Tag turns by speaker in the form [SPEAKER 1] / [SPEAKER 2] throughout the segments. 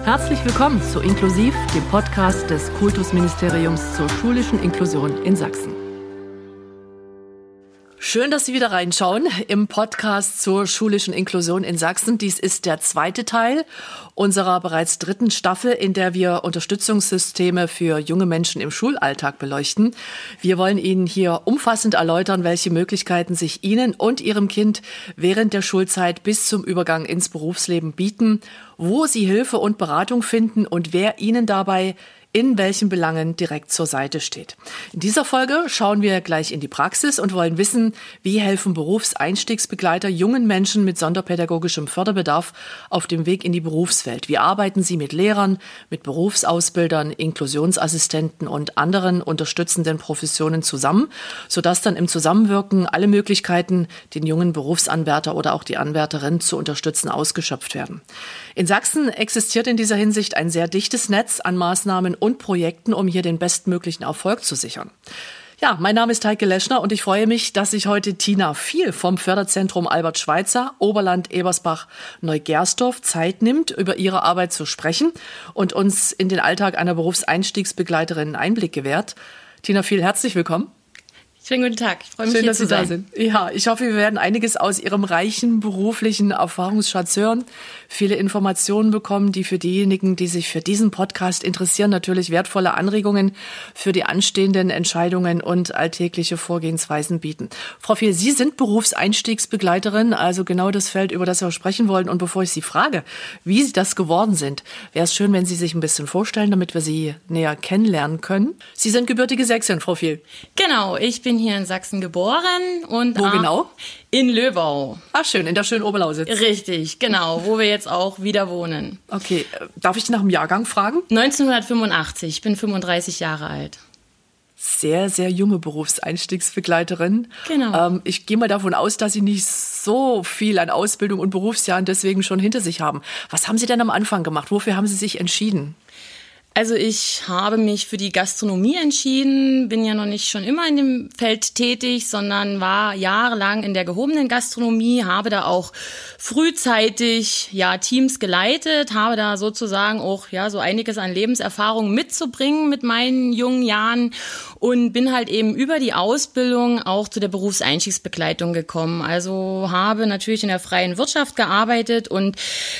[SPEAKER 1] Herzlich willkommen zu Inklusiv, dem Podcast des Kultusministeriums zur schulischen Inklusion in Sachsen. Schön, dass Sie wieder reinschauen im Podcast zur schulischen Inklusion in Sachsen. Dies ist der zweite Teil unserer bereits dritten Staffel, in der wir Unterstützungssysteme für junge Menschen im Schulalltag beleuchten. Wir wollen Ihnen hier umfassend erläutern, welche Möglichkeiten sich Ihnen und Ihrem Kind während der Schulzeit bis zum Übergang ins Berufsleben bieten, wo Sie Hilfe und Beratung finden und wer Ihnen dabei in welchen Belangen direkt zur Seite steht. In dieser Folge schauen wir gleich in die Praxis und wollen wissen, wie helfen Berufseinstiegsbegleiter jungen Menschen mit sonderpädagogischem Förderbedarf auf dem Weg in die Berufswelt. Wie arbeiten sie mit Lehrern, mit Berufsausbildern, Inklusionsassistenten und anderen unterstützenden Professionen zusammen, sodass dann im Zusammenwirken alle Möglichkeiten, den jungen Berufsanwärter oder auch die Anwärterin zu unterstützen, ausgeschöpft werden. In Sachsen existiert in dieser Hinsicht ein sehr dichtes Netz an Maßnahmen und Projekten, um hier den bestmöglichen Erfolg zu sichern. Ja, mein Name ist Heike Leschner und ich freue mich, dass sich heute Tina Viel vom Förderzentrum Albert Schweitzer, Oberland Ebersbach Neugersdorf Zeit nimmt, über ihre Arbeit zu sprechen und uns in den Alltag einer Berufseinstiegsbegleiterin einen Einblick gewährt. Tina Viel, herzlich willkommen.
[SPEAKER 2] Schönen guten Tag, ich freue mich,
[SPEAKER 1] schön,
[SPEAKER 2] hier zu sein.
[SPEAKER 1] Dass Sie da sind. Ja, ich hoffe, wir werden einiges aus Ihrem reichen beruflichen Erfahrungsschatz hören, viele Informationen bekommen, die für diejenigen, die sich für diesen Podcast interessieren, natürlich wertvolle Anregungen für die anstehenden Entscheidungen und alltägliche Vorgehensweisen bieten. Frau Viel, Sie sind Berufseinstiegsbegleiterin, also genau das Feld, über das wir sprechen wollen. Und bevor ich Sie frage, wie Sie das geworden sind, wäre es schön, wenn Sie sich ein bisschen vorstellen, damit wir Sie näher kennenlernen können. Sie sind gebürtige Sächsin, Frau Viel.
[SPEAKER 2] Genau, ich bin hier in Sachsen geboren und
[SPEAKER 1] wo genau?
[SPEAKER 2] In Löbau.
[SPEAKER 1] Ach schön, in der schönen Oberlausitz.
[SPEAKER 2] Richtig, genau, wo wir jetzt auch wieder wohnen.
[SPEAKER 1] Okay, darf ich nach dem Jahrgang fragen?
[SPEAKER 2] 1985, ich bin 35 Jahre alt.
[SPEAKER 1] Sehr, sehr junge Berufseinstiegsbegleiterin.
[SPEAKER 2] Genau.
[SPEAKER 1] Ich gehe mal davon aus, dass Sie nicht so viel an Ausbildung und Berufsjahren deswegen schon hinter sich haben. Was haben Sie denn am Anfang gemacht? Wofür haben Sie sich entschieden?
[SPEAKER 2] Also ich habe mich für die Gastronomie entschieden, bin ja noch nicht schon immer in dem Feld tätig, sondern war jahrelang in der gehobenen Gastronomie, habe da auch frühzeitig Teams geleitet, habe da sozusagen auch so einiges an Lebenserfahrung mitzubringen mit meinen jungen Jahren und bin halt eben über die Ausbildung auch zu der Berufseinstiegsbegleitung gekommen. Also habe natürlich in der freien Wirtschaft gearbeitet und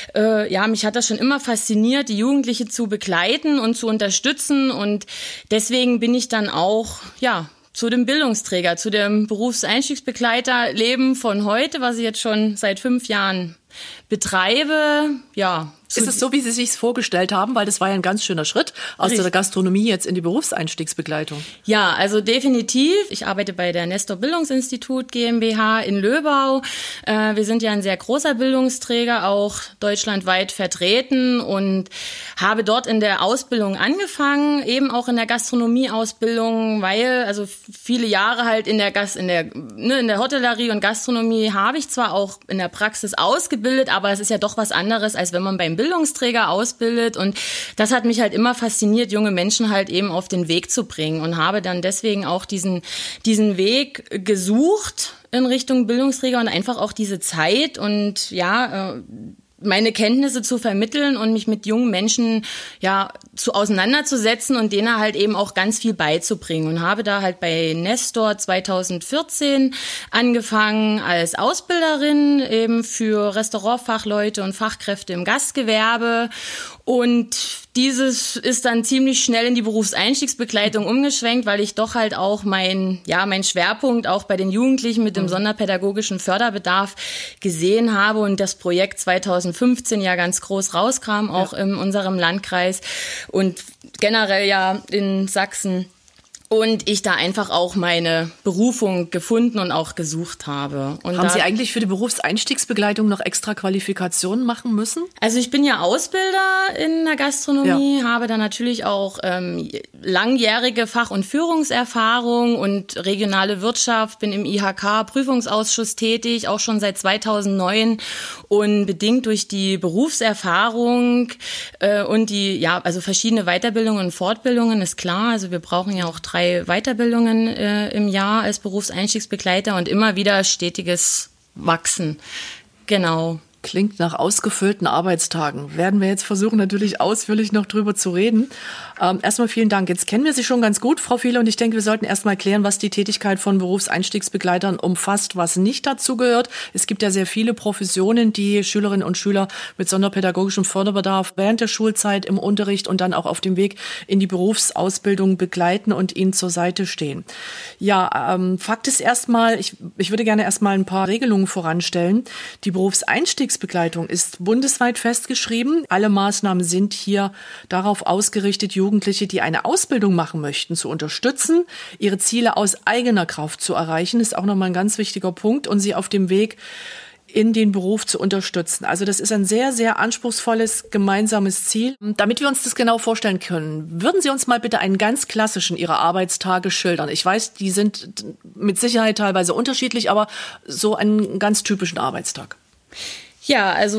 [SPEAKER 2] mich hat das schon immer fasziniert, die Jugendliche zu begleiten und zu unterstützen, und deswegen bin ich dann auch zu dem Bildungsträger, zu dem Berufseinstiegsbegleiterleben von heute, was ich jetzt schon seit 5 Jahren betreibe.
[SPEAKER 1] Ist es so, wie Sie sich es vorgestellt haben? Weil das war ja ein ganz schöner Schritt aus der Gastronomie jetzt in die Berufseinstiegsbegleitung.
[SPEAKER 2] Ja, also definitiv. Ich arbeite bei der Nestor Bildungsinstitut GmbH in Löbau. Wir sind ja ein sehr großer Bildungsträger, auch deutschlandweit vertreten, und habe dort in der Ausbildung angefangen, eben auch in der Gastronomieausbildung, weil also viele Jahre halt in der Hotellerie und Gastronomie habe ich zwar auch in der Praxis ausgebildet, aber es ist ja doch was anderes, als wenn man beim Bildungsträger ausbildet, und das hat mich halt immer fasziniert, junge Menschen halt eben auf den Weg zu bringen, und habe dann deswegen auch diesen Weg gesucht in Richtung Bildungsträger und einfach auch diese Zeit und meine Kenntnisse zu vermitteln und mich mit jungen Menschen auseinanderzusetzen und denen halt eben auch ganz viel beizubringen, und habe da halt bei Nestor 2014 angefangen als Ausbilderin eben für Restaurantfachleute und Fachkräfte im Gastgewerbe, und dieses ist dann ziemlich schnell in die Berufseinstiegsbegleitung umgeschwenkt, weil ich doch halt auch mein Schwerpunkt auch bei den Jugendlichen mit dem sonderpädagogischen Förderbedarf gesehen habe und das Projekt 2015 ganz groß rauskam, auch in unserem Landkreis und generell in Sachsen. Und ich da einfach auch meine Berufung gefunden und auch gesucht habe. Und
[SPEAKER 1] haben Sie eigentlich für die Berufseinstiegsbegleitung noch extra Qualifikationen machen müssen?
[SPEAKER 2] Also ich bin ja Ausbilder in der Gastronomie, habe da natürlich auch langjährige Fach- und Führungserfahrung und regionale Wirtschaft, bin im IHK-Prüfungsausschuss tätig, auch schon seit 2009. Und bedingt durch die Berufserfahrung und die verschiedene Weiterbildungen und Fortbildungen ist klar, also wir brauchen ja auch 3 Weiterbildungen im Jahr als Berufseinstiegsbegleiter und immer wieder stetiges Wachsen. Genau.
[SPEAKER 1] Klingt nach ausgefüllten Arbeitstagen. Werden wir jetzt versuchen, natürlich ausführlich noch drüber zu reden. Erstmal vielen Dank. Jetzt kennen wir Sie schon ganz gut, Frau Fiele, und ich denke, wir sollten erstmal klären, was die Tätigkeit von Berufseinstiegsbegleitern umfasst, was nicht dazu gehört. Es gibt ja sehr viele Professionen, die Schülerinnen und Schüler mit sonderpädagogischem Förderbedarf während der Schulzeit im Unterricht und dann auch auf dem Weg in die Berufsausbildung begleiten und ihnen zur Seite stehen. Ja, Fakt ist erstmal, ich würde gerne erstmal ein paar Regelungen voranstellen. Die Berufseinstiegsbegleitung ist bundesweit festgeschrieben. Alle Maßnahmen sind hier darauf ausgerichtet, Jugendliche, die eine Ausbildung machen möchten, zu unterstützen, ihre Ziele aus eigener Kraft zu erreichen, ist auch nochmal ein ganz wichtiger Punkt, und sie auf dem Weg in den Beruf zu unterstützen. Also das ist ein sehr, sehr anspruchsvolles gemeinsames Ziel. Damit wir uns das genau vorstellen können, würden Sie uns mal bitte einen ganz klassischen Ihrer Arbeitstage schildern. Ich weiß, die sind mit Sicherheit teilweise unterschiedlich, aber so einen ganz typischen Arbeitstag.
[SPEAKER 2] Ja, also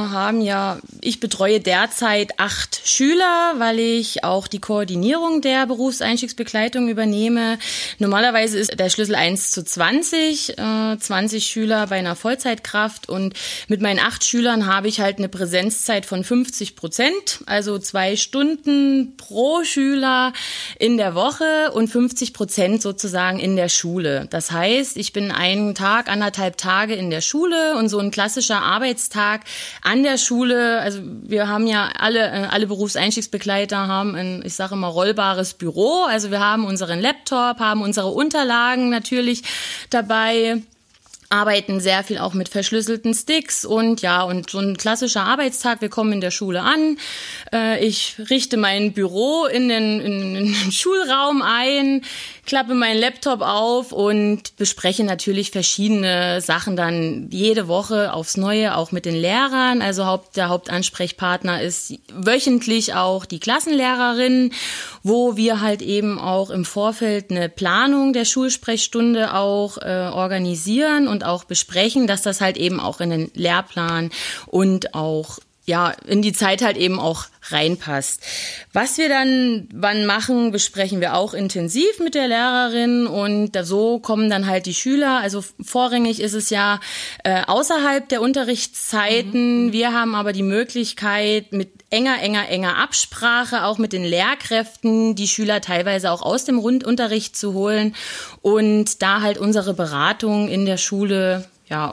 [SPEAKER 2] ich betreue derzeit 8 Schüler, weil ich auch die Koordinierung der Berufseinstiegsbegleitung übernehme. Normalerweise ist der Schlüssel 1:20, 20 Schüler bei einer Vollzeitkraft, und mit meinen 8 Schülern habe ich halt eine Präsenzzeit von 50%, also 2 Stunden pro Schüler in der Woche und 50% sozusagen in der Schule. Das heißt, ich bin einen Tag, 1,5 Tage in der Schule, und so ein klassischer Arbeitstag an der Schule, also wir haben ja alle Berufseinstiegsbegleiter haben ein, ich sage immer, rollbares Büro, also wir haben unseren Laptop, haben unsere Unterlagen natürlich dabei, arbeiten sehr viel auch mit verschlüsselten Sticks, und so ein klassischer Arbeitstag, wir kommen in der Schule an, ich richte mein Büro in den Schulraum ein, klappe meinen Laptop auf und bespreche natürlich verschiedene Sachen dann jede Woche aufs Neue, auch mit den Lehrern. Also der Hauptansprechpartner ist wöchentlich auch die Klassenlehrerin, wo wir halt eben auch im Vorfeld eine Planung der Schulsprechstunde auch organisieren und auch besprechen, dass das halt eben auch in den Lehrplan und auch in die Zeit halt eben auch reinpasst. Was wir dann wann machen, besprechen wir auch intensiv mit der Lehrerin, und so kommen dann halt die Schüler. Also vorrangig ist es ja außerhalb der Unterrichtszeiten. Wir haben aber die Möglichkeit, mit enger Absprache auch mit den Lehrkräften die Schüler teilweise auch aus dem Rundunterricht zu holen und da halt unsere Beratung in der Schule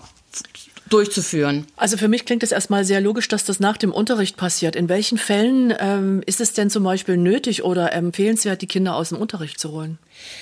[SPEAKER 2] durchzuführen.
[SPEAKER 1] Also für mich klingt es erstmal sehr logisch, dass das nach dem Unterricht passiert. In welchen Fällen ist es denn zum Beispiel nötig oder empfehlenswert, die Kinder aus dem Unterricht zu holen?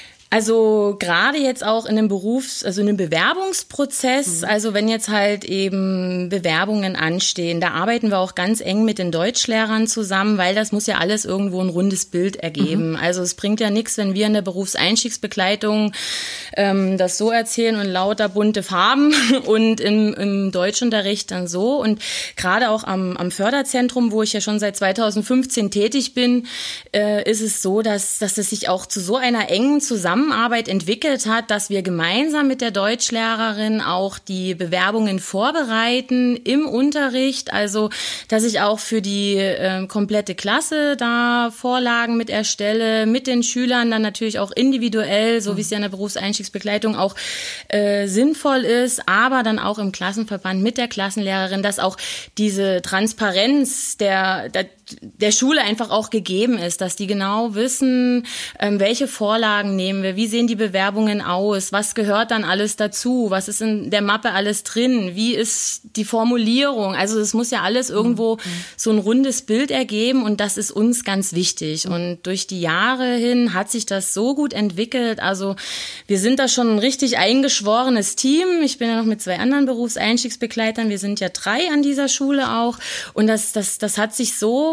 [SPEAKER 2] Also gerade jetzt auch in einem in einem Bewerbungsprozess, also wenn jetzt halt eben Bewerbungen anstehen, da arbeiten wir auch ganz eng mit den Deutschlehrern zusammen, weil das muss ja alles irgendwo ein rundes Bild ergeben. Also es bringt ja nichts, wenn wir in der Berufseinstiegsbegleitung das so erzählen und lauter bunte Farben und im Deutschunterricht dann so. Und gerade auch am Förderzentrum, wo ich ja schon seit 2015 tätig bin, ist es so, dass es sich auch zu so einer engen Zusammenarbeit entwickelt hat, dass wir gemeinsam mit der Deutschlehrerin auch die Bewerbungen vorbereiten im Unterricht, also dass ich auch für die komplette Klasse da Vorlagen mit erstelle, mit den Schülern dann natürlich auch individuell, so wie es ja in der Berufseinstiegsbegleitung auch sinnvoll ist, aber dann auch im Klassenverband mit der Klassenlehrerin, dass auch diese Transparenz der Schule einfach auch gegeben ist, dass die genau wissen, welche Vorlagen nehmen wir, wie sehen die Bewerbungen aus, was gehört dann alles dazu, was ist in der Mappe alles drin, wie ist die Formulierung, also es muss ja alles irgendwo so ein rundes Bild ergeben, und das ist uns ganz wichtig, und durch die Jahre hin hat sich das so gut entwickelt, also wir sind da schon ein richtig eingeschworenes Team, ich bin ja noch mit 2 anderen Berufseinstiegsbegleitern, wir sind ja 3 an dieser Schule auch, und das hat sich so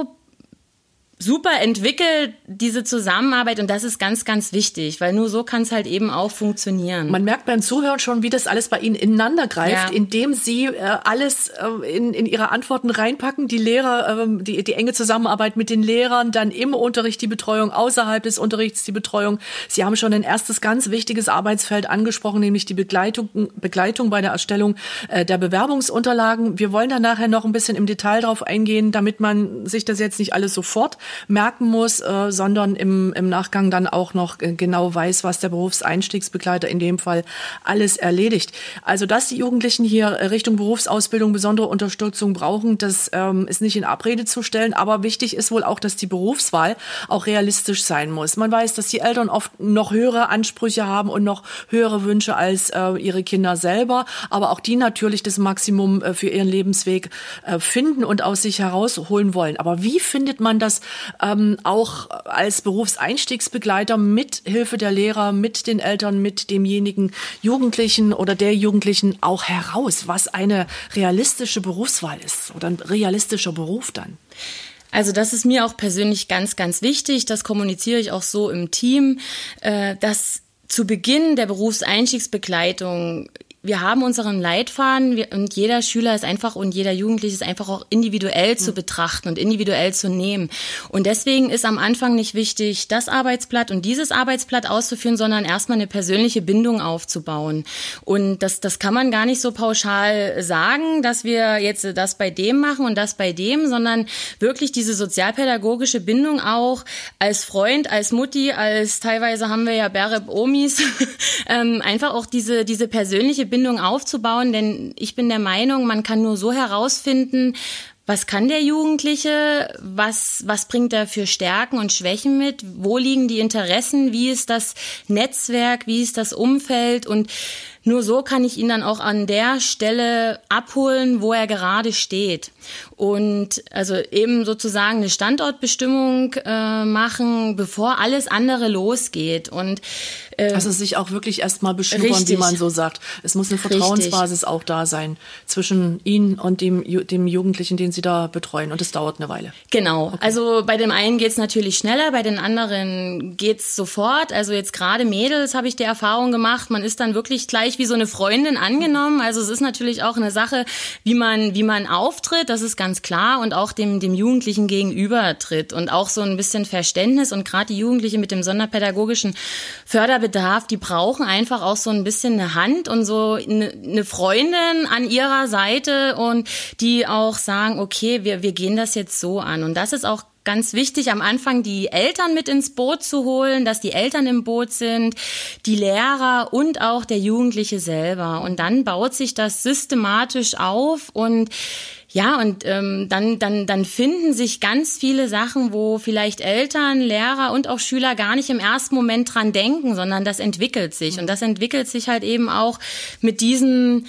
[SPEAKER 2] super entwickelt, diese Zusammenarbeit, und das ist ganz, ganz wichtig, weil nur so kann es halt eben auch funktionieren.
[SPEAKER 1] Man merkt beim Zuhören schon, wie das alles bei Ihnen ineinander greift, indem Sie alles in Ihre Antworten reinpacken, die Lehrer, die enge Zusammenarbeit mit den Lehrern, dann im Unterricht die Betreuung, außerhalb des Unterrichts die Betreuung. Sie haben schon ein erstes ganz wichtiges Arbeitsfeld angesprochen, nämlich die Begleitung bei der Erstellung der Bewerbungsunterlagen. Wir wollen da nachher noch ein bisschen im Detail drauf eingehen, damit man sich das jetzt nicht alles sofort merken muss, sondern im Nachgang dann auch noch genau weiß, was der Berufseinstiegsbegleiter in dem Fall alles erledigt. Also, dass die Jugendlichen hier Richtung Berufsausbildung besondere Unterstützung brauchen, das ist nicht in Abrede zu stellen. Aber wichtig ist wohl auch, dass die Berufswahl auch realistisch sein muss. Man weiß, dass die Eltern oft noch höhere Ansprüche haben und noch höhere Wünsche als ihre Kinder selber. Aber auch die natürlich das Maximum für ihren Lebensweg finden und aus sich herausholen wollen. Aber wie findet man das auch als Berufseinstiegsbegleiter mit Hilfe der Lehrer, mit den Eltern, mit demjenigen Jugendlichen oder der Jugendlichen auch heraus, was eine realistische Berufswahl ist oder ein realistischer Beruf dann?
[SPEAKER 2] Also das ist mir auch persönlich ganz, ganz wichtig. Das kommuniziere ich auch so im Team, dass zu Beginn der Berufseinstiegsbegleitung wir haben unseren Leitfaden und jeder Schüler ist einfach und jeder Jugendliche ist einfach auch individuell zu betrachten und individuell zu nehmen. Und deswegen ist am Anfang nicht wichtig, das Arbeitsblatt und dieses Arbeitsblatt auszuführen, sondern erstmal eine persönliche Bindung aufzubauen. Und das kann man gar nicht so pauschal sagen, dass wir jetzt das bei dem machen und das bei dem, sondern wirklich diese sozialpädagogische Bindung auch als Freund, als Mutti, als teilweise haben wir ja Bereb-Omis, einfach auch diese persönliche Bindung aufzubauen, denn ich bin der Meinung, man kann nur so herausfinden, was kann der Jugendliche, was bringt er für Stärken und Schwächen mit, wo liegen die Interessen, wie ist das Netzwerk, wie ist das Umfeld und nur so kann ich ihn dann auch an der Stelle abholen, wo er gerade steht. Und also eben sozusagen eine Standortbestimmung machen, bevor alles andere losgeht. Und
[SPEAKER 1] also sich auch wirklich erstmal beschnuppern,
[SPEAKER 2] richtig.
[SPEAKER 1] wie man so sagt. Es muss eine Vertrauensbasis richtig. Auch da sein zwischen Ihnen und dem Jugendlichen, den Sie da betreuen. Und es dauert eine Weile.
[SPEAKER 2] Genau.
[SPEAKER 1] Okay.
[SPEAKER 2] Also bei dem einen geht's natürlich schneller, bei den anderen geht's sofort. Also jetzt gerade Mädels habe ich die Erfahrung gemacht, man ist dann wirklich gleich wie so eine Freundin angenommen. Also es ist natürlich auch eine Sache, wie man auftritt, das ist ganz klar, und auch dem Jugendlichen gegenüber tritt und auch so ein bisschen Verständnis. Und gerade die Jugendlichen mit dem sonderpädagogischen Förderbedarf, die brauchen einfach auch so ein bisschen eine Hand und so eine Freundin an ihrer Seite und die auch sagen, okay, wir gehen das jetzt so an. Und das ist auch ganz wichtig, am Anfang die Eltern mit ins Boot zu holen, dass die Eltern im Boot sind, die Lehrer und auch der Jugendliche selber. Und dann baut sich das systematisch auf und ja, und dann finden sich ganz viele Sachen, wo vielleicht Eltern, Lehrer und auch Schüler gar nicht im ersten Moment dran denken, sondern das entwickelt sich. Und das entwickelt sich halt eben auch mit diesen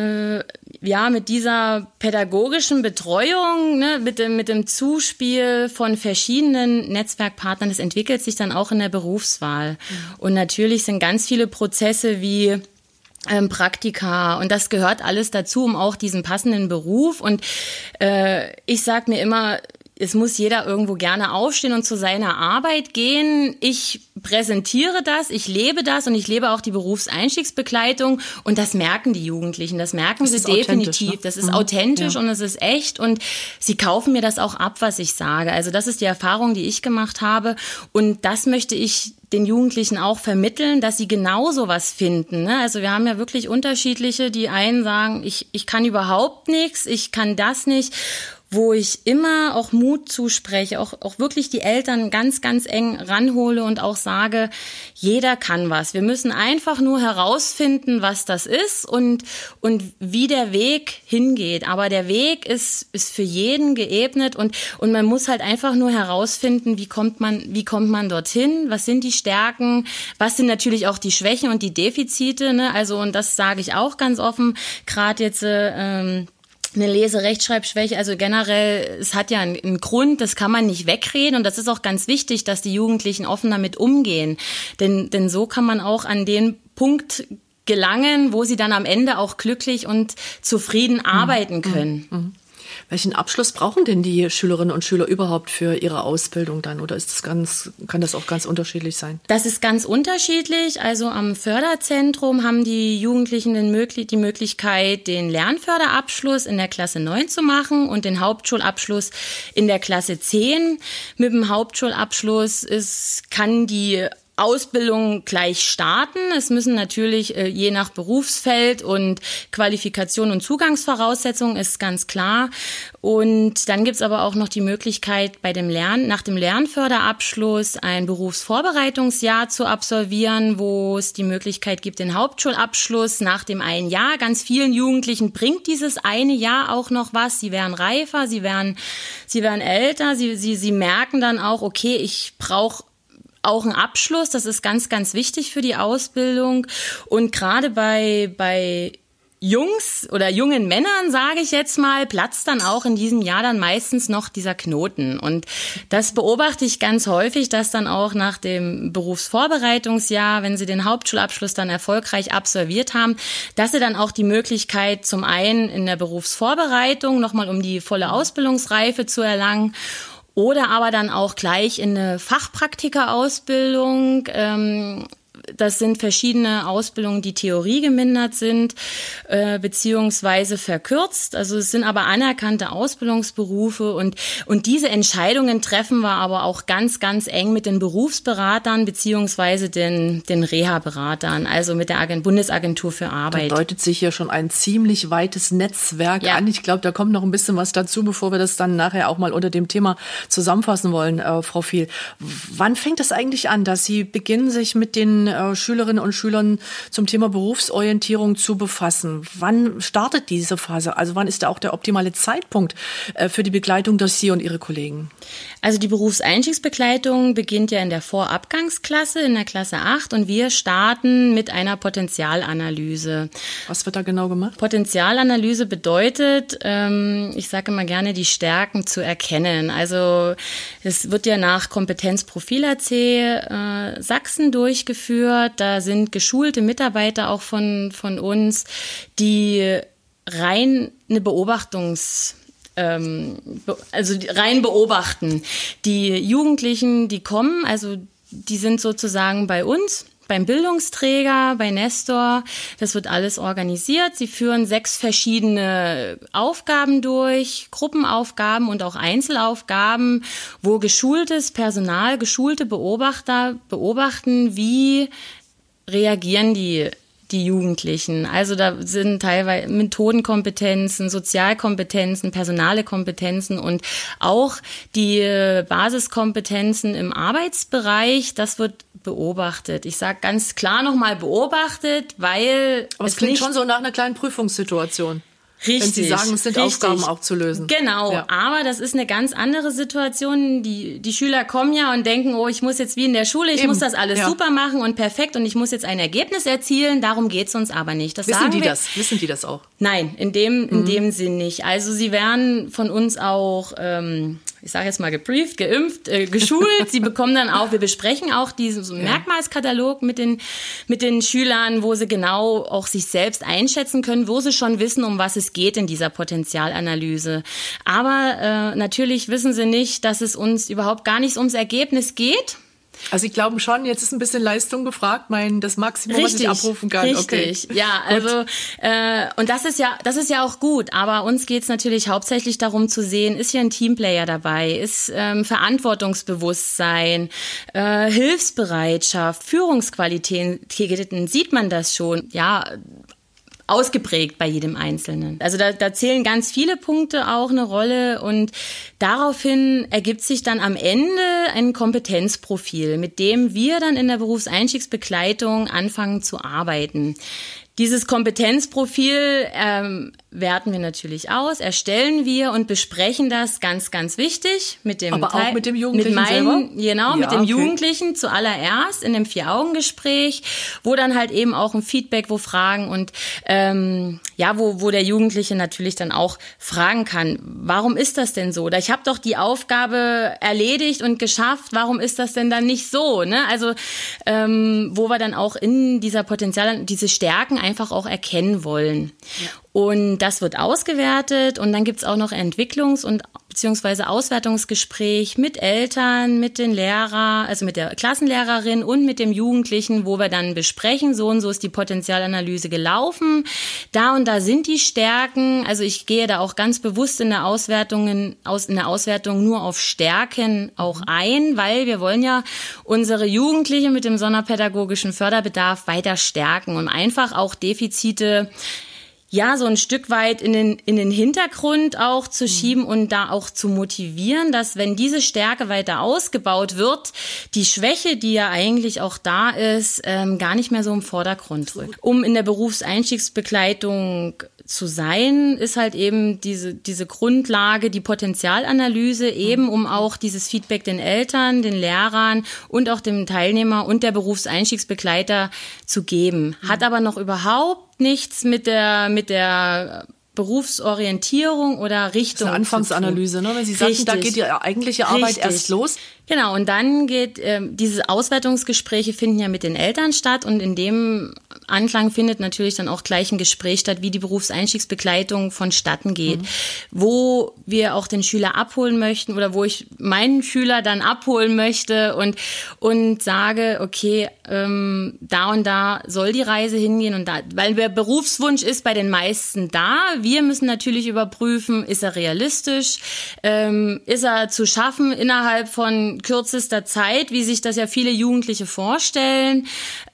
[SPEAKER 2] mit dieser pädagogischen Betreuung, ne, mit dem Zuspiel von verschiedenen Netzwerkpartnern. Das entwickelt sich dann auch in der Berufswahl. Mhm. Und natürlich sind ganz viele Prozesse wie Praktika und das gehört alles dazu, um auch diesen passenden Beruf. Und ich sag mir immer, es muss jeder irgendwo gerne aufstehen und zu seiner Arbeit gehen. Ich präsentiere das, ich lebe das und ich lebe auch die Berufseinstiegsbegleitung und das merken die Jugendlichen, das merken sie definitiv. Ne? Das ist authentisch und es ist echt und sie kaufen mir das auch ab, was ich sage. Also das ist die Erfahrung, die ich gemacht habe und das möchte ich den Jugendlichen auch vermitteln, dass sie genauso was finden. Ne? Also wir haben ja wirklich unterschiedliche, die einen sagen, ich kann überhaupt nichts, ich kann das nicht, wo ich immer auch Mut zuspreche, auch wirklich die Eltern ganz, ganz eng ranhole und auch sage, jeder kann was. Wir müssen einfach nur herausfinden, was das ist und wie der Weg hingeht. Aber der Weg ist für jeden geebnet und man muss halt einfach nur herausfinden, wie kommt man dorthin, was sind die Stärken, was sind natürlich auch die Schwächen und die Defizite, ne? Also, und das sage ich auch ganz offen, gerade jetzt, eine Lese-Rechtschreibschwäche, also generell, es hat ja einen Grund, das kann man nicht wegreden und das ist auch ganz wichtig, dass die Jugendlichen offen damit umgehen, denn so kann man auch an den Punkt gelangen, wo sie dann am Ende auch glücklich und zufrieden arbeiten können.
[SPEAKER 1] Welchen Abschluss brauchen denn die Schülerinnen und Schüler überhaupt für ihre Ausbildung dann? Oder kann das auch ganz unterschiedlich sein?
[SPEAKER 2] Das ist ganz unterschiedlich. Also am Förderzentrum haben die Jugendlichen die Möglichkeit, den Lernförderabschluss in der Klasse 9 zu machen und den Hauptschulabschluss in der Klasse 10. Mit dem Hauptschulabschluss kann die Ausbildung gleich starten. Es müssen natürlich je nach Berufsfeld und Qualifikation und Zugangsvoraussetzungen, ist ganz klar. Und dann gibt's aber auch noch die Möglichkeit, nach dem Lernförderabschluss ein Berufsvorbereitungsjahr zu absolvieren, wo es die Möglichkeit gibt, den Hauptschulabschluss nach dem einen Jahr. Ganz vielen Jugendlichen bringt dieses eine Jahr auch noch was. Sie werden reifer, sie werden älter, sie merken dann auch, okay, ich brauche auch einen Abschluss. Das ist ganz, ganz wichtig für die Ausbildung. Und gerade bei Jungs oder jungen Männern, sage ich jetzt mal, platzt dann auch in diesem Jahr dann meistens noch dieser Knoten. Und das beobachte ich ganz häufig, dass dann auch nach dem Berufsvorbereitungsjahr, wenn sie den Hauptschulabschluss dann erfolgreich absolviert haben, dass sie dann auch die Möglichkeit zum einen in der Berufsvorbereitung nochmal um die volle Ausbildungsreife zu erlangen oder aber dann auch gleich in eine Fachpraktika-Ausbildung. Das sind verschiedene Ausbildungen, die theoriegemindert sind, beziehungsweise verkürzt. Also es sind aber anerkannte Ausbildungsberufe und diese Entscheidungen treffen wir aber auch ganz, ganz eng mit den Berufsberatern beziehungsweise den Reha-Beratern, also mit der Bundesagentur für Arbeit.
[SPEAKER 1] Da deutet sich hier schon ein ziemlich weites Netzwerk an. Ich glaube, da kommt noch ein bisschen was dazu, bevor wir das dann nachher auch mal unter dem Thema zusammenfassen wollen, Frau Viel. Wann fängt es eigentlich an, dass Sie beginnen, sich mit den Schülerinnen und Schülern zum Thema Berufsorientierung zu befassen? Wann startet diese Phase? Also wann ist da auch der optimale Zeitpunkt für die Begleitung durch Sie und Ihre Kollegen?
[SPEAKER 2] Also die Berufseinstiegsbegleitung beginnt ja in der Vorabgangsklasse, in der Klasse 8 und wir starten mit einer Potenzialanalyse.
[SPEAKER 1] Was wird da genau gemacht?
[SPEAKER 2] Potenzialanalyse bedeutet, ich sage immer gerne, die Stärken zu erkennen. Also es wird ja nach Kompetenzprofil AC Sachsen durchgeführt. Da sind geschulte Mitarbeiter auch von uns, die rein eine rein beobachten. Die Jugendlichen, die kommen, also die sind sozusagen bei uns, beim Bildungsträger, bei Nestor. Das wird alles organisiert. Sie führen 6 verschiedene Aufgaben durch, Gruppenaufgaben und auch Einzelaufgaben, wo geschultes Personal, geschulte Beobachter beobachten, wie reagieren die Jugendlichen. Also da sind teilweise Methodenkompetenzen, Sozialkompetenzen, personale Kompetenzen und auch die Basiskompetenzen im Arbeitsbereich, das wird beobachtet. Ich sage ganz klar nochmal beobachtet, weil
[SPEAKER 1] aber es klingt schon so nach einer kleinen Prüfungssituation.
[SPEAKER 2] Richtig.
[SPEAKER 1] Wenn Sie sagen, es sind Aufgaben auch zu lösen.
[SPEAKER 2] Genau, ja. Aber das ist eine ganz andere Situation. Die Schüler kommen ja und denken, oh, ich muss jetzt wie in der Schule, ich muss das alles super machen und perfekt und ich muss jetzt ein Ergebnis erzielen. Darum geht's uns aber nicht.
[SPEAKER 1] Wissen die das auch?
[SPEAKER 2] Nein, in dem Sinn nicht. Also sie werden von uns auch, ich sage jetzt mal gebrieft, geimpft, geschult. Sie bekommen dann auch, wir besprechen auch diesen Merkmalskatalog mit den Schülern, wo sie genau auch sich selbst einschätzen können, wo sie schon wissen, um was es geht in dieser Potenzialanalyse. Aber natürlich wissen sie nicht, dass es uns überhaupt gar nicht ums Ergebnis geht.
[SPEAKER 1] Also Sie glauben schon, jetzt ist ein bisschen Leistung gefragt, das Maximum, was ich abrufen kann.
[SPEAKER 2] Richtig, okay. Ja, also und das ist ja auch gut, aber uns geht's natürlich hauptsächlich darum zu sehen, ist hier ein Teamplayer dabei, ist Verantwortungsbewusstsein, Hilfsbereitschaft, Führungsqualitäten, sieht man das schon, ja, ausgeprägt bei jedem Einzelnen. Also da zählen ganz viele Punkte auch eine Rolle und daraufhin ergibt sich dann am Ende ein Kompetenzprofil, mit dem wir dann in der Berufseinstiegsbegleitung anfangen zu arbeiten. Dieses Kompetenzprofil werten wir natürlich aus, erstellen wir und besprechen das ganz, ganz wichtig mit dem
[SPEAKER 1] auch mit dem Jugendlichen selber?
[SPEAKER 2] Genau, mit dem Jugendlichen zuallererst in dem 4-Augen-Gespräch, wo dann halt eben auch ein Feedback, wo Fragen und wo der Jugendliche natürlich dann auch fragen kann, warum ist das denn so? Oder ich habe doch die Aufgabe erledigt und geschafft, warum ist das denn dann nicht so? Ne? Also wo wir dann auch in dieser diese Stärken einfach auch erkennen wollen. Ja. Und das wird ausgewertet und dann gibt's auch noch Entwicklungs- und beziehungsweise Auswertungsgespräch mit Eltern, mit den Lehrern, also mit der Klassenlehrerin und mit dem Jugendlichen, wo wir dann besprechen, so und so ist die Potenzialanalyse gelaufen, da und da sind die Stärken. Also ich gehe da auch ganz bewusst in der Auswertung nur auf Stärken auch ein, weil wir wollen ja unsere Jugendlichen mit dem sonderpädagogischen Förderbedarf weiter stärken und einfach auch Defizite so ein Stück weit in den Hintergrund auch zu schieben und da auch zu motivieren, dass wenn diese Stärke weiter ausgebaut wird, die Schwäche, die ja eigentlich auch da ist, gar nicht mehr so im Vordergrund rückt. Um in der Berufseinstiegsbegleitung zu sein, ist halt eben diese Grundlage, die Potenzialanalyse eben, um auch dieses Feedback den Eltern, den Lehrern und auch dem Teilnehmer und der Berufseinstiegsbegleiter zu geben. Hat aber noch überhaupt nichts mit der Berufsorientierung oder Richtung. Das ist
[SPEAKER 1] eine Anfangsanalyse, ne? Wenn Sie sagten, da geht die eigentliche Arbeit erst los.
[SPEAKER 2] Genau, und dann geht diese Auswertungsgespräche finden ja mit den Eltern statt und in dem Anklang findet natürlich dann auch gleich ein Gespräch statt, wie die Berufseinstiegsbegleitung vonstatten geht, wo wir auch den Schüler abholen möchten oder wo ich meinen Schüler dann abholen möchte und sage, okay, da und da soll die Reise hingehen und da, weil der Berufswunsch ist bei den meisten da. Wir müssen natürlich überprüfen, ist er realistisch, ist er zu schaffen innerhalb von kürzester Zeit, wie sich das ja viele Jugendliche vorstellen,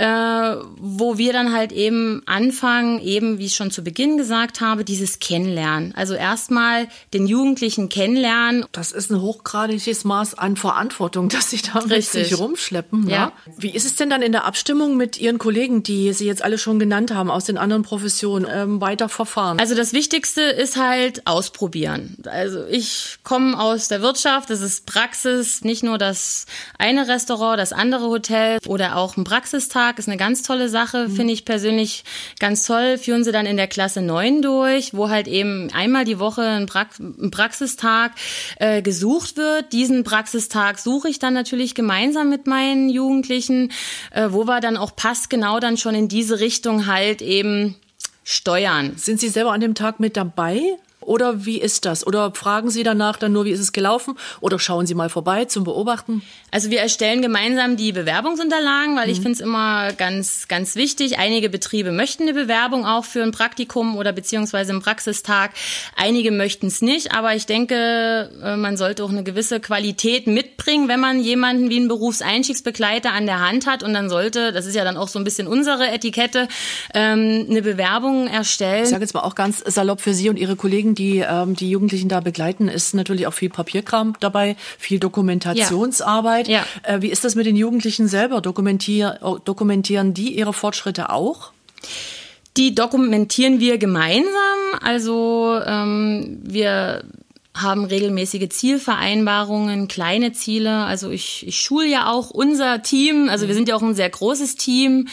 [SPEAKER 2] wo wir dann halt eben anfangen, eben wie ich schon zu Beginn gesagt habe, dieses Kennenlernen. Also erstmal den Jugendlichen kennenlernen.
[SPEAKER 1] Das ist ein hochgradiges Maß an Verantwortung, dass Sie da mit sich rumschleppen. Ja. Wie ist es denn dann in der Abstimmung mit Ihren Kollegen, die Sie jetzt alle schon genannt haben, aus den anderen Professionen, weiter verfahren?
[SPEAKER 2] Also das Wichtigste ist halt ausprobieren. Also ich komme aus der Wirtschaft, das ist Praxis, nicht nur das eine Restaurant, das andere Hotel oder auch ein Praxistag ist eine ganz tolle Sache, finde ich persönlich ganz toll. Führen sie dann in der Klasse 9 durch, wo halt eben einmal die Woche ein Praxistag gesucht wird. Diesen Praxistag suche ich dann natürlich gemeinsam mit meinen Jugendlichen, wo wir dann auch passgenau dann schon in diese Richtung halt eben steuern.
[SPEAKER 1] Sind Sie selber an dem Tag mit dabei? Oder wie ist das? Oder fragen Sie danach dann nur, wie ist es gelaufen? Oder schauen Sie mal vorbei zum Beobachten?
[SPEAKER 2] Also wir erstellen gemeinsam die Bewerbungsunterlagen, weil ich finde es immer ganz, ganz wichtig. Einige Betriebe möchten eine Bewerbung auch für ein Praktikum oder beziehungsweise einen Praxistag. Einige möchten es nicht. Aber ich denke, man sollte auch eine gewisse Qualität mitbringen, wenn man jemanden wie einen Berufseinstiegsbegleiter an der Hand hat. Und dann sollte, das ist ja dann auch so ein bisschen unsere Etikette, eine Bewerbung erstellen.
[SPEAKER 1] Ich sage jetzt mal auch ganz salopp für Sie und Ihre Kollegen, die Jugendlichen da begleiten, ist natürlich auch viel Papierkram dabei, viel Dokumentationsarbeit.
[SPEAKER 2] Ja.
[SPEAKER 1] Wie ist das mit den Jugendlichen selber? Dokumentieren die ihre Fortschritte auch?
[SPEAKER 2] Die dokumentieren wir gemeinsam. Also wir haben regelmäßige Zielvereinbarungen, kleine Ziele. Also ich schule ja auch unser Team. Also wir sind ja auch ein sehr großes Team.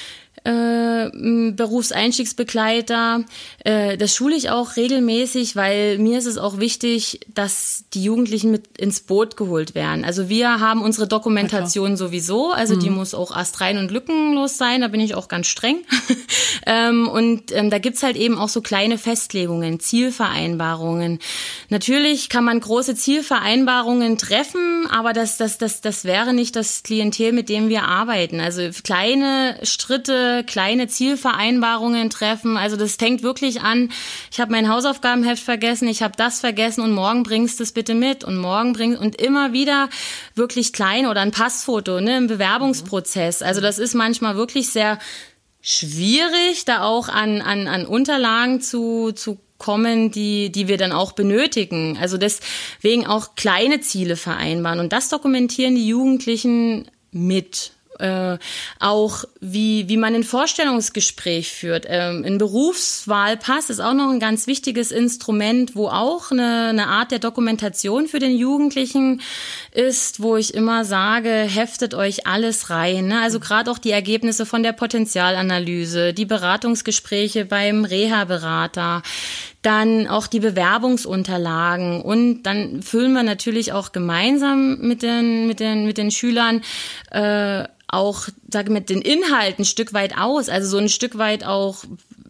[SPEAKER 2] Berufseinstiegsbegleiter. Das schule ich auch regelmäßig, weil mir ist es auch wichtig, dass die Jugendlichen mit ins Boot geholt werden. Also wir haben unsere Dokumentation sowieso, also die muss auch astrein und lückenlos sein, da bin ich auch ganz streng. Da gibt's halt eben auch so kleine Festlegungen, Zielvereinbarungen. Natürlich kann man große Zielvereinbarungen treffen, aber das wäre nicht das Klientel, mit dem wir arbeiten. Also kleine Schritte, kleine Zielvereinbarungen treffen. Also das fängt wirklich an, ich habe mein Hausaufgabenheft vergessen, ich habe das vergessen und morgen bringst du es bitte mit und und immer wieder wirklich klein oder ein Passfoto, ne, im Bewerbungsprozess. Also das ist manchmal wirklich sehr schwierig, da auch an Unterlagen zu kommen, die wir dann auch benötigen. Also deswegen auch kleine Ziele vereinbaren und das dokumentieren die Jugendlichen mit. Auch wie man ein Vorstellungsgespräch führt. Ein Berufswahlpass ist auch noch ein ganz wichtiges Instrument, wo auch eine Art der Dokumentation für den Jugendlichen ist, wo ich immer sage, heftet euch alles rein. Ne? Also gerade auch die Ergebnisse von der Potenzialanalyse, die Beratungsgespräche beim Reha-Berater, dann auch die Bewerbungsunterlagen und dann füllen wir natürlich auch gemeinsam mit den Schülern auch mit den Inhalten ein Stück weit aus, also so ein Stück weit auch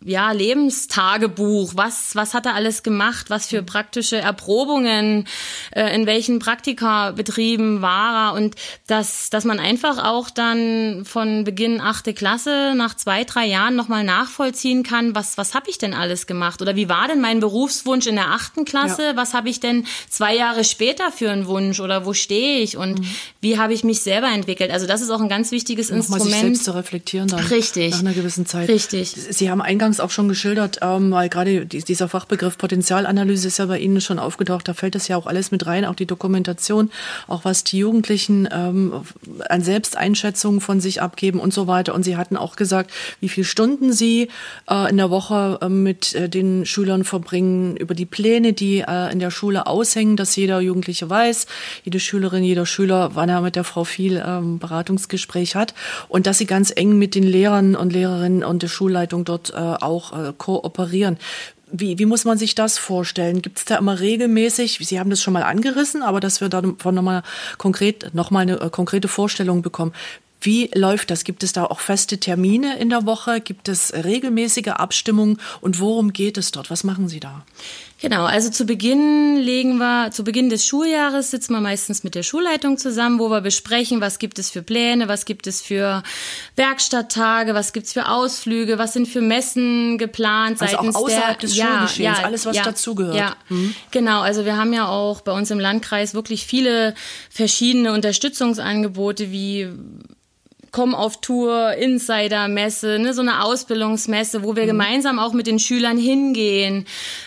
[SPEAKER 2] Lebenstagebuch. Was hat er alles gemacht? Was für praktische Erprobungen, in welchen Praktikabetrieben war er? Und dass man einfach auch dann von Beginn 8. Klasse nach 2-3 Jahren nochmal nachvollziehen kann, was habe ich denn alles gemacht? Oder wie war denn mein Berufswunsch in der 8. Klasse? Ja. Was habe ich denn 2 Jahre später für einen Wunsch? Oder wo stehe ich? Und wie habe ich mich selber entwickelt? Also das ist auch ein ganz wichtiges Instrument.
[SPEAKER 1] Sich selbst zu reflektieren dann.
[SPEAKER 2] Richtig.
[SPEAKER 1] Nach einer gewissen Zeit.
[SPEAKER 2] Richtig.
[SPEAKER 1] Sie haben eingangs auch schon geschildert, weil gerade dieser Fachbegriff Potenzialanalyse ist ja bei Ihnen schon aufgetaucht. Da fällt das ja auch alles mit rein, auch die Dokumentation, auch was die Jugendlichen an Selbsteinschätzung von sich abgeben und so weiter. Und Sie hatten auch gesagt, wie viele Stunden Sie in der Woche mit den Schülern verbringen, über die Pläne, die in der Schule aushängen, dass jeder Jugendliche weiß, jede Schülerin, jeder Schüler, wann er mit der Frau viel Beratungsgespräch hat und dass Sie ganz eng mit den Lehrern und Lehrerinnen und der Schulleitung dort auch kooperieren. Wie muss man sich das vorstellen? Gibt es da immer regelmäßig, Sie haben das schon mal angerissen, aber dass wir davon nochmal eine konkrete Vorstellung bekommen. Wie läuft das? Gibt es da auch feste Termine in der Woche? Gibt es regelmäßige Abstimmungen? Und worum geht es dort? Was machen Sie da?
[SPEAKER 2] Genau, also zu Beginn des Schuljahres sitzen wir meistens mit der Schulleitung zusammen, wo wir besprechen, was gibt es für Pläne, was gibt es für Werkstatttage, was gibt es für Ausflüge, was sind für Messen geplant
[SPEAKER 1] also
[SPEAKER 2] seitens
[SPEAKER 1] auch außerhalb des Schulgeschehens, alles was dazugehört.
[SPEAKER 2] Ja, genau, also wir haben ja auch bei uns im Landkreis wirklich viele verschiedene Unterstützungsangebote wie Komm auf Tour, Insider-Messe, so eine Ausbildungsmesse, wo wir gemeinsam auch mit den Schülern hingehen.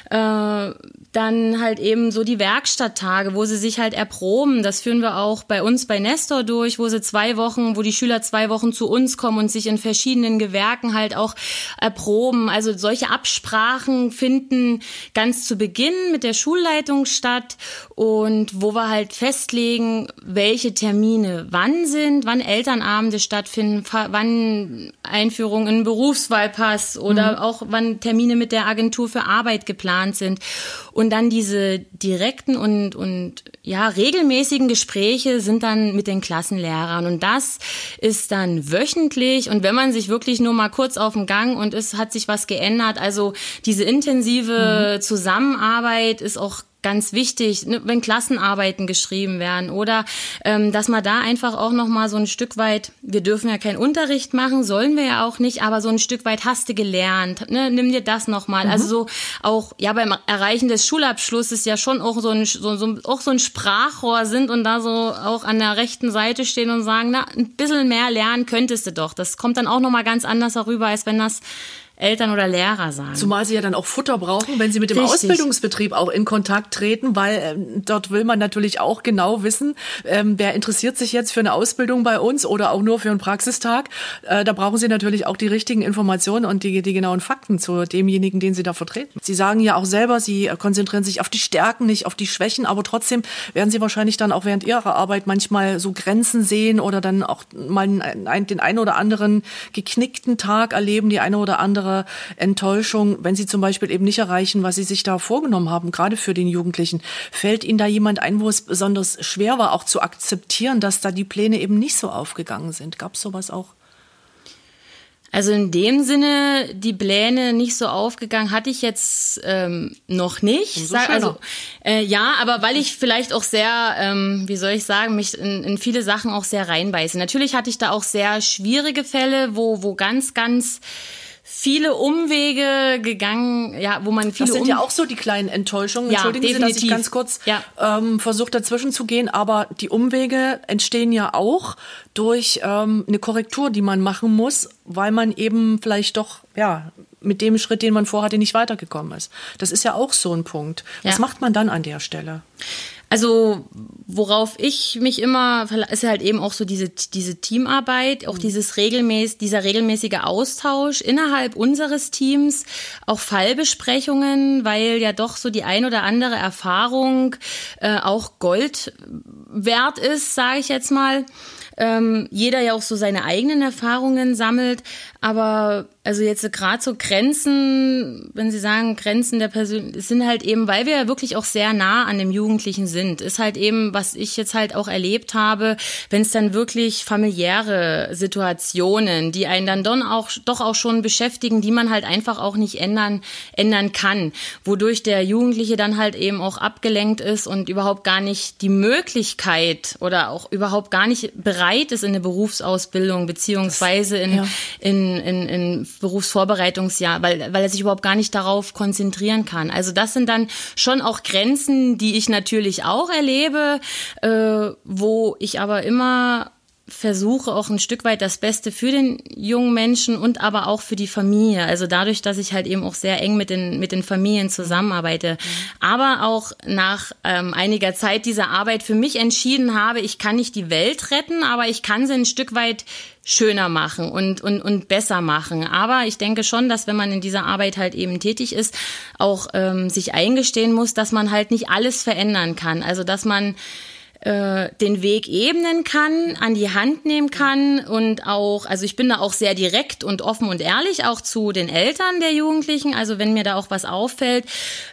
[SPEAKER 2] Dann halt eben so die Werkstatttage, wo sie sich halt erproben. Das führen wir auch bei uns bei Nestor durch, wo die Schüler 2 Wochen zu uns kommen und sich in verschiedenen Gewerken halt auch erproben. Also solche Absprachen finden ganz zu Beginn mit der Schulleitung statt und wo wir halt festlegen, welche Termine wann Elternabende stattfinden, wann Einführung in Berufswahlpass oder auch wann Termine mit der Agentur für Arbeit geplant sind. Und dann diese direkten und regelmäßigen Gespräche sind dann mit den Klassenlehrern. Und das ist dann wöchentlich. Und wenn man sich wirklich nur mal kurz auf den Gang und es hat sich was geändert, also diese intensive Zusammenarbeit ist auch ganz wichtig, wenn Klassenarbeiten geschrieben werden oder dass man da einfach auch noch mal so ein Stück weit, wir dürfen ja keinen Unterricht machen, sollen wir ja auch nicht, aber so ein Stück weit hast du gelernt, nimm dir das noch mal. Also so auch beim Erreichen des Schulabschlusses ja schon auch so ein Sprachrohr sind und da so auch an der rechten Seite stehen und sagen, ein bisschen mehr lernen könntest du doch. Das kommt dann auch noch mal ganz anders herüber, als wenn das Eltern oder Lehrer sagen.
[SPEAKER 1] Zumal sie ja dann auch Futter brauchen, wenn sie mit dem Ausbildungsbetrieb auch in Kontakt treten, weil dort will man natürlich auch genau wissen, wer interessiert sich jetzt für eine Ausbildung bei uns oder auch nur für einen Praxistag. Da brauchen sie natürlich auch die richtigen Informationen und die genauen Fakten zu demjenigen, den sie da vertreten. Sie sagen ja auch selber, sie konzentrieren sich auf die Stärken, nicht auf die Schwächen, aber trotzdem werden sie wahrscheinlich dann auch während ihrer Arbeit manchmal so Grenzen sehen oder dann auch mal den einen oder anderen geknickten Tag erleben, die eine oder andere Enttäuschung, wenn Sie zum Beispiel eben nicht erreichen, was Sie sich da vorgenommen haben, gerade für den Jugendlichen. Fällt Ihnen da jemand ein, wo es besonders schwer war, auch zu akzeptieren, dass da die Pläne eben nicht so aufgegangen sind? Gab es sowas auch?
[SPEAKER 2] Also in dem Sinne, die Pläne nicht so aufgegangen, hatte ich jetzt noch nicht. Aber weil ich vielleicht auch sehr, mich in viele Sachen auch sehr reinbeiße. Natürlich hatte ich da auch sehr schwierige Fälle, wo ganz, ganz viele Umwege gegangen, wo man viele...
[SPEAKER 1] Das sind ja auch so die kleinen Enttäuschungen. Entschuldigen Sie, dass ich ganz kurz versuche, dazwischen zu gehen, aber die Umwege entstehen ja auch durch eine Korrektur, die man machen muss, weil man eben vielleicht doch, mit dem Schritt, den man vorhatte, nicht weitergekommen ist. Das ist ja auch so ein Punkt. Was macht man dann an der Stelle?
[SPEAKER 2] Also worauf ich mich immer, ist halt eben auch so diese Teamarbeit, auch dieser regelmäßige Austausch innerhalb unseres Teams, auch Fallbesprechungen, weil ja doch so die ein oder andere Erfahrung auch Gold wert ist, sage ich jetzt mal. Jeder ja auch so seine eigenen Erfahrungen sammelt, aber Also jetzt gerade so Grenzen, wenn Sie sagen Grenzen der Persönlichkeit, sind halt eben, weil wir ja wirklich auch sehr nah an dem Jugendlichen sind, ist halt eben, was ich jetzt halt auch erlebt habe, wenn es dann wirklich familiäre Situationen, die einen dann doch auch schon beschäftigen, die man halt einfach auch nicht ändern kann, wodurch der Jugendliche dann halt eben auch abgelenkt ist und überhaupt gar nicht die Möglichkeit oder auch überhaupt gar nicht bereit ist in eine Berufsausbildung beziehungsweise in Berufsvorbereitungsjahr, weil er sich überhaupt gar nicht darauf konzentrieren kann. Also das sind dann schon auch Grenzen, die ich natürlich auch erlebe, wo ich aber immer versuche auch ein Stück weit das Beste für den jungen Menschen und aber auch für die Familie. Also dadurch, dass ich halt eben auch sehr eng mit den Familien zusammenarbeite. Aber auch nach einiger Zeit dieser Arbeit für mich entschieden habe, ich kann nicht die Welt retten, aber ich kann sie ein Stück weit schöner machen und besser machen. Aber ich denke schon, dass wenn man in dieser Arbeit halt eben tätig ist, auch sich eingestehen muss, dass man halt nicht alles verändern kann. Also dass man den Weg ebnen kann, an die Hand nehmen kann und auch, also ich bin da auch sehr direkt und offen und ehrlich, auch zu den Eltern der Jugendlichen. Also wenn mir da auch was auffällt,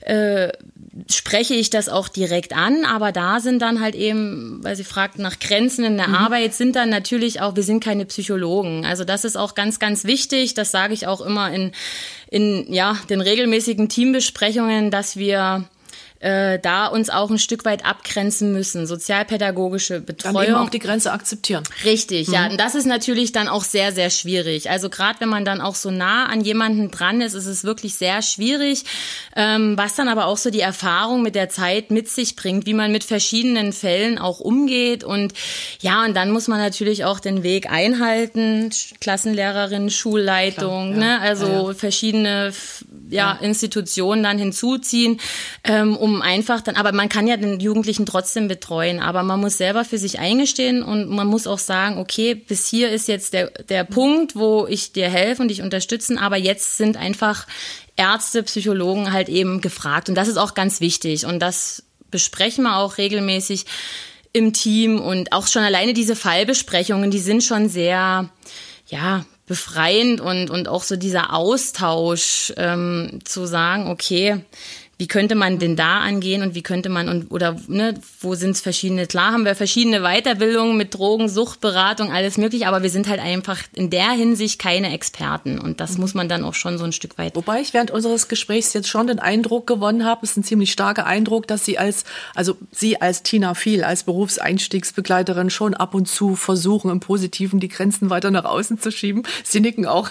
[SPEAKER 2] spreche ich das auch direkt an, aber da sind dann halt eben, weil Sie fragten nach Grenzen in der Arbeit, sind dann natürlich auch, wir sind keine Psychologen. Also das ist auch ganz, ganz wichtig, das sage ich auch immer in den regelmäßigen Teambesprechungen, dass wir da uns auch ein Stück weit abgrenzen müssen. Sozialpädagogische Betreuung.
[SPEAKER 1] Dann eben auch die Grenze akzeptieren.
[SPEAKER 2] Richtig, ja. Und das ist natürlich dann auch sehr, sehr schwierig. Also gerade wenn man dann auch so nah an jemanden dran ist, ist es wirklich sehr schwierig, was dann aber auch so die Erfahrung mit der Zeit mit sich bringt, wie man mit verschiedenen Fällen auch umgeht. Und ja, und dann muss man natürlich auch den Weg einhalten. Klassenlehrerin, Schulleitung, klar, ja. Also verschiedene Institutionen dann hinzuziehen, um einfach dann, aber man kann ja den Jugendlichen trotzdem betreuen, aber man muss selber für sich eingestehen und man muss auch sagen, okay, bis hier ist jetzt der Punkt, wo ich dir helfe und dich unterstützen, aber jetzt sind einfach Ärzte, Psychologen halt eben gefragt und das ist auch ganz wichtig und das besprechen wir auch regelmäßig im Team und auch schon alleine diese Fallbesprechungen, die sind schon sehr, befreiend und auch so dieser Austausch, zu sagen, okay, wie könnte man denn da angehen und wie könnte man wo sind es verschiedene, klar haben wir verschiedene Weiterbildungen mit Drogen, Suchtberatung, alles mögliche, aber wir sind halt einfach in der Hinsicht keine Experten und das muss man dann auch schon so ein Stück weit.
[SPEAKER 1] Wobei ich während unseres Gesprächs jetzt schon den Eindruck gewonnen habe, es ist ein ziemlich starker Eindruck, dass Sie als Tina Viel, als Berufseinstiegsbegleiterin schon ab und zu versuchen, im Positiven die Grenzen weiter nach außen zu schieben. Sie nicken auch.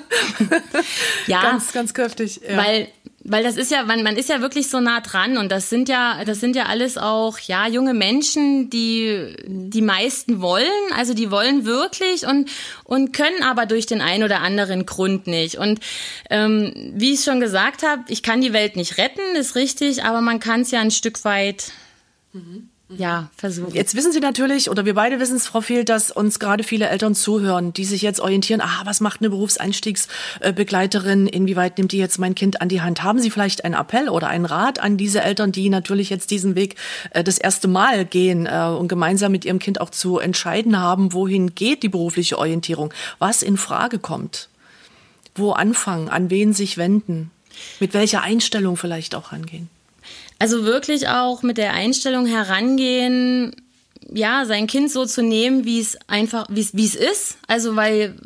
[SPEAKER 2] Ja.
[SPEAKER 1] Ganz, ganz kräftig. Ja.
[SPEAKER 2] Weil das ist ja, man ist ja wirklich so nah dran und das sind ja alles auch, junge Menschen, die meisten wollen, also die wollen wirklich und können aber durch den einen oder anderen Grund nicht. Und wie ich schon gesagt habe, ich kann die Welt nicht retten, ist richtig, aber man kann es ja ein Stück weit versuchen.
[SPEAKER 1] Jetzt wissen Sie natürlich, oder wir beide wissen es, Frau Viel, dass uns gerade viele Eltern zuhören, die sich jetzt orientieren, was macht eine Berufseinstiegsbegleiterin, inwieweit nimmt die jetzt mein Kind an die Hand? Haben Sie vielleicht einen Appell oder einen Rat an diese Eltern, die natürlich jetzt diesen Weg das erste Mal gehen und gemeinsam mit ihrem Kind auch zu entscheiden haben, wohin geht die berufliche Orientierung, was in Frage kommt, wo anfangen, an wen sich wenden, mit welcher Einstellung vielleicht auch rangehen?
[SPEAKER 2] Also wirklich auch mit der Einstellung herangehen, sein Kind so zu nehmen, wie es ist. Also weil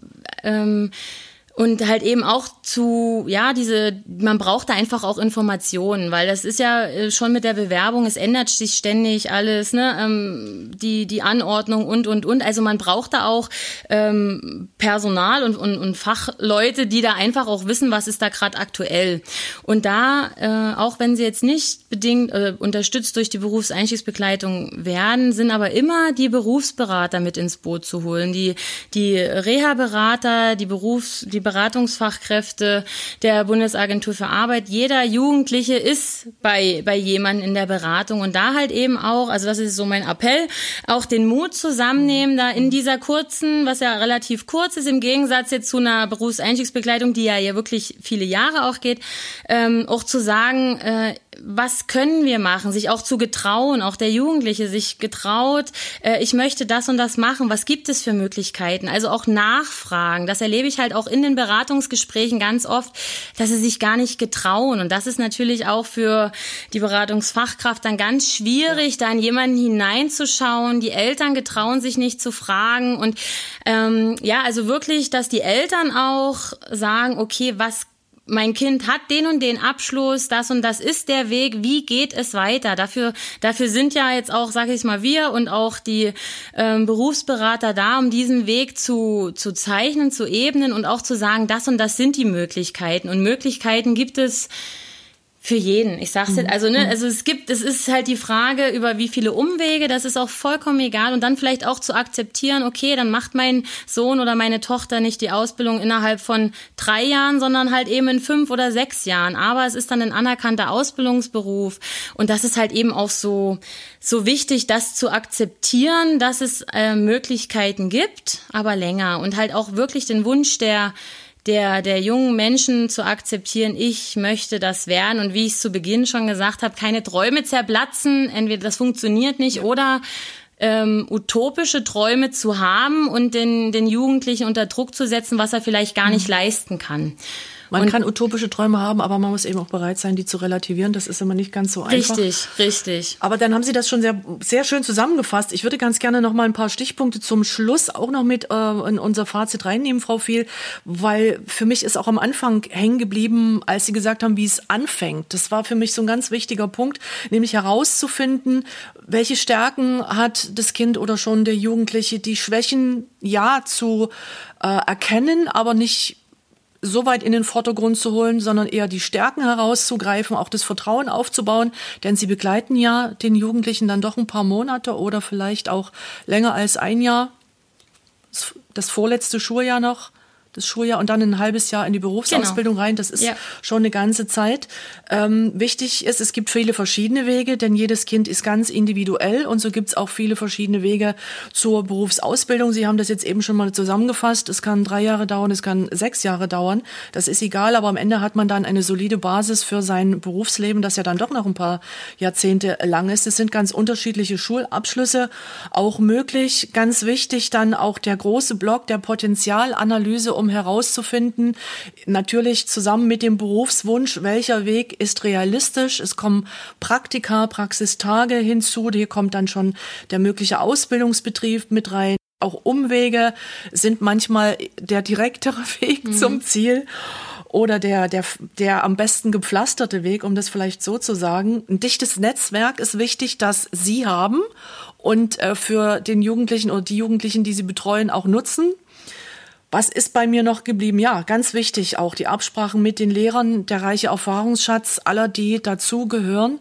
[SPEAKER 2] und halt eben auch man braucht da einfach auch Informationen, weil das ist ja schon mit der Bewerbung, es ändert sich ständig alles, ne, die Anordnung und. Also man braucht da auch Personal und Fachleute, die da einfach auch wissen, was ist da gerade aktuell. Und da, auch wenn sie jetzt nicht bedingt unterstützt durch die Berufseinstiegsbegleitung werden, sind aber immer die Berufsberater mit ins Boot zu holen, die Reha-Berater, die Beratungsfachkräfte der Bundesagentur für Arbeit. Jeder Jugendliche ist bei jemandem in der Beratung und da halt eben auch, also das ist so mein Appell, auch den Mut zusammennehmen, da in dieser kurzen, was ja relativ kurz ist, im Gegensatz jetzt zu einer Berufseinstiegsbegleitung, die ja wirklich viele Jahre auch geht, auch zu sagen, was können wir machen, sich auch zu getrauen, auch der Jugendliche sich getraut, ich möchte das und das machen, was gibt es für Möglichkeiten, also auch nachfragen, das erlebe ich halt auch in den Beratungsgesprächen ganz oft, dass sie sich gar nicht getrauen. Und das ist natürlich auch für die Beratungsfachkraft dann ganz schwierig, da in jemanden hineinzuschauen. Die Eltern getrauen sich nicht zu fragen. Und also wirklich, dass die Eltern auch sagen, okay, mein Kind hat den und den Abschluss, das und das ist der Weg, wie geht es weiter? Dafür sind ja jetzt auch, sage ich mal, wir und auch die Berufsberater da, um diesen Weg zu zeichnen, zu ebnen und auch zu sagen, das und das sind die Möglichkeiten. Und Möglichkeiten gibt es für jeden. Ich sag's jetzt, also es ist halt die Frage, über wie viele Umwege, das ist auch vollkommen egal. Und dann vielleicht auch zu akzeptieren, okay, dann macht mein Sohn oder meine Tochter nicht die Ausbildung innerhalb von 3 Jahren, sondern halt eben in 5 oder 6 Jahren. Aber es ist dann ein anerkannter Ausbildungsberuf. Und das ist halt eben auch so wichtig, das zu akzeptieren, dass es Möglichkeiten gibt, aber länger. Und halt auch wirklich den Wunsch der jungen Menschen zu akzeptieren, ich möchte das werden und wie ich es zu Beginn schon gesagt habe, keine Träume zerplatzen, entweder das funktioniert nicht oder utopische Träume zu haben und den Jugendlichen unter Druck zu setzen, was er vielleicht gar nicht leisten kann.
[SPEAKER 1] Man kann utopische Träume haben, aber man muss eben auch bereit sein, die zu relativieren. Das ist immer nicht ganz so einfach.
[SPEAKER 2] Richtig.
[SPEAKER 1] Aber dann haben Sie das schon sehr, sehr schön zusammengefasst. Ich würde ganz gerne noch mal ein paar Stichpunkte zum Schluss auch noch mit in unser Fazit reinnehmen, Frau Fehl, weil für mich ist auch am Anfang hängen geblieben, als Sie gesagt haben, wie es anfängt. Das war für mich so ein ganz wichtiger Punkt, nämlich herauszufinden, welche Stärken hat das Kind oder schon der Jugendliche, die Schwächen zu erkennen, aber nicht so weit in den Vordergrund zu holen, sondern eher die Stärken herauszugreifen, auch das Vertrauen aufzubauen, denn sie begleiten ja den Jugendlichen dann doch ein paar Monate oder vielleicht auch länger als ein Jahr, das vorletzte Schuljahr noch, das Schuljahr und dann ein halbes Jahr in die Berufsausbildung rein. Das ist schon eine ganze Zeit. Wichtig ist, es gibt viele verschiedene Wege, denn jedes Kind ist ganz individuell und so gibt es auch viele verschiedene Wege zur Berufsausbildung. Sie haben das jetzt eben schon mal zusammengefasst. Es kann 3 Jahre dauern, es kann 6 Jahre dauern. Das ist egal, aber am Ende hat man dann eine solide Basis für sein Berufsleben, das ja dann doch noch ein paar Jahrzehnte lang ist. Es sind ganz unterschiedliche Schulabschlüsse auch möglich. Ganz wichtig dann auch der große Block der Potenzialanalyse, um herauszufinden, natürlich zusammen mit dem Berufswunsch, welcher Weg ist realistisch. Es kommen Praktika, Praxistage hinzu, hier kommt dann schon der mögliche Ausbildungsbetrieb mit rein. Auch Umwege sind manchmal der direktere Weg zum Ziel oder der am besten gepflasterte Weg, um das vielleicht so zu sagen. Ein dichtes Netzwerk ist wichtig, das Sie haben und für den Jugendlichen oder die Jugendlichen, die Sie betreuen, auch nutzen. Was ist bei mir noch geblieben? Ja, ganz wichtig auch die Absprachen mit den Lehrern, der reiche Erfahrungsschatz aller, die dazugehören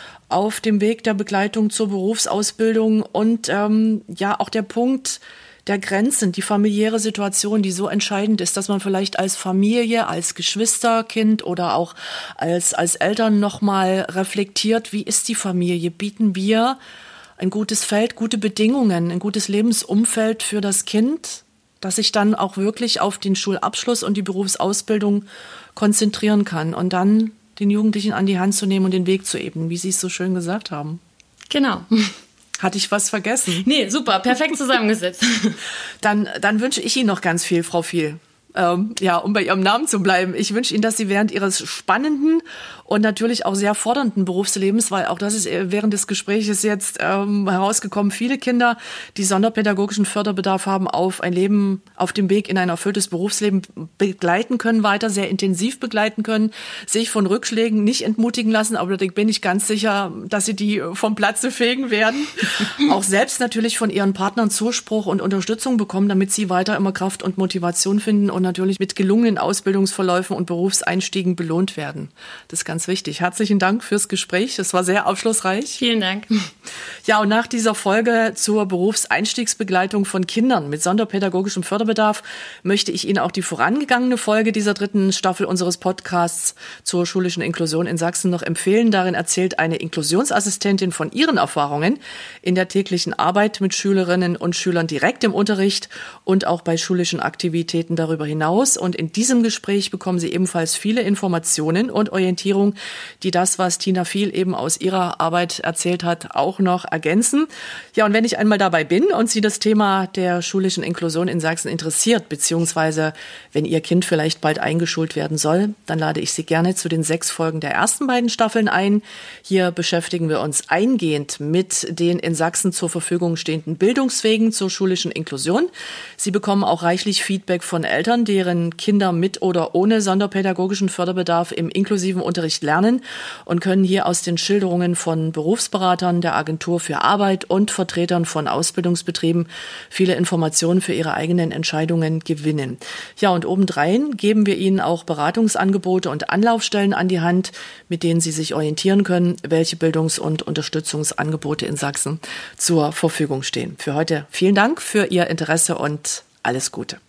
[SPEAKER 1] auf dem Weg der Begleitung zur Berufsausbildung und auch der Punkt der Grenzen, die familiäre Situation, die so entscheidend ist, dass man vielleicht als Familie, als Geschwisterkind oder auch als Eltern nochmal reflektiert, wie ist die Familie? Bieten wir ein gutes Feld, gute Bedingungen, ein gutes Lebensumfeld für das Kind, dass ich dann auch wirklich auf den Schulabschluss und die Berufsausbildung konzentrieren kann und dann den Jugendlichen an die Hand zu nehmen und den Weg zu ebnen, wie Sie es so schön gesagt haben.
[SPEAKER 2] Genau.
[SPEAKER 1] Hatte ich was vergessen?
[SPEAKER 2] Nee, super, perfekt zusammengesetzt.
[SPEAKER 1] Dann wünsche ich Ihnen noch ganz viel, Frau Fehl. Um bei Ihrem Namen zu bleiben. Ich wünsche Ihnen, dass Sie während Ihres spannenden und natürlich auch sehr fordernden Berufslebens, weil auch das ist während des Gesprächs jetzt herausgekommen, viele Kinder, die sonderpädagogischen Förderbedarf haben, auf ein Leben auf dem Weg in ein erfülltes Berufsleben begleiten können, weiter sehr intensiv begleiten können, sich von Rückschlägen nicht entmutigen lassen, aber da bin ich ganz sicher, dass Sie die vom Platze fegen werden. Auch selbst natürlich von Ihren Partnern Zuspruch und Unterstützung bekommen, damit Sie weiter immer Kraft und Motivation finden und natürlich mit gelungenen Ausbildungsverläufen und Berufseinstiegen belohnt werden. Das ist ganz wichtig. Herzlichen Dank fürs Gespräch. Das war sehr aufschlussreich.
[SPEAKER 2] Vielen Dank.
[SPEAKER 1] Ja, und nach dieser Folge zur Berufseinstiegsbegleitung von Kindern mit sonderpädagogischem Förderbedarf möchte ich Ihnen auch die vorangegangene Folge dieser 3. Staffel unseres Podcasts zur schulischen Inklusion in Sachsen noch empfehlen. Darin erzählt eine Inklusionsassistentin von ihren Erfahrungen in der täglichen Arbeit mit Schülerinnen und Schülern direkt im Unterricht und auch bei schulischen Aktivitäten darüber hinaus. Und in diesem Gespräch bekommen Sie ebenfalls viele Informationen und Orientierung, die das, was Tina Viel eben aus ihrer Arbeit erzählt hat, auch noch ergänzen. Ja, und wenn ich einmal dabei bin und Sie das Thema der schulischen Inklusion in Sachsen interessiert, beziehungsweise wenn Ihr Kind vielleicht bald eingeschult werden soll, dann lade ich Sie gerne zu den 6 Folgen der ersten beiden Staffeln ein. Hier beschäftigen wir uns eingehend mit den in Sachsen zur Verfügung stehenden Bildungswegen zur schulischen Inklusion. Sie bekommen auch reichlich Feedback von Eltern, deren Kinder mit oder ohne sonderpädagogischen Förderbedarf im inklusiven Unterricht lernen und können hier aus den Schilderungen von Berufsberatern, der Agentur für Arbeit und Vertretern von Ausbildungsbetrieben viele Informationen für ihre eigenen Entscheidungen gewinnen. Ja, und obendrein geben wir Ihnen auch Beratungsangebote und Anlaufstellen an die Hand, mit denen Sie sich orientieren können, welche Bildungs- und Unterstützungsangebote in Sachsen zur Verfügung stehen. Für heute vielen Dank für Ihr Interesse und alles Gute.